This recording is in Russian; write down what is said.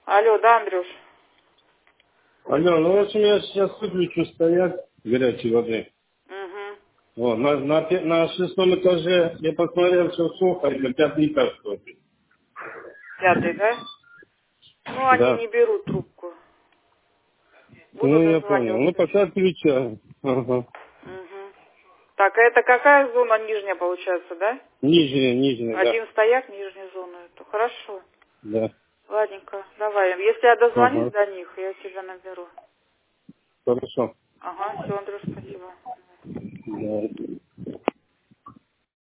Алло, да, Андрюш? Алло, ну в общем я сейчас выключу стоят горячей воды. Угу. Вот, на шестом этаже я посмотрел, все сухо, и на пятый этаж стоит. Пятый, да? Ну, они Да. не берут трубку. Буду Ну я понял. Ну дозваниваться пока еще. отключаю. Ага. Угу. Так, а это какая зона нижняя получается, да? Нижняя, да. Один стояк, нижняя зона. Это хорошо. Да. Ладненько, давай. Если я дозвонюсь Ага. до них, я тебя наберу. Хорошо. Ага, все, Андрюш, спасибо. Да.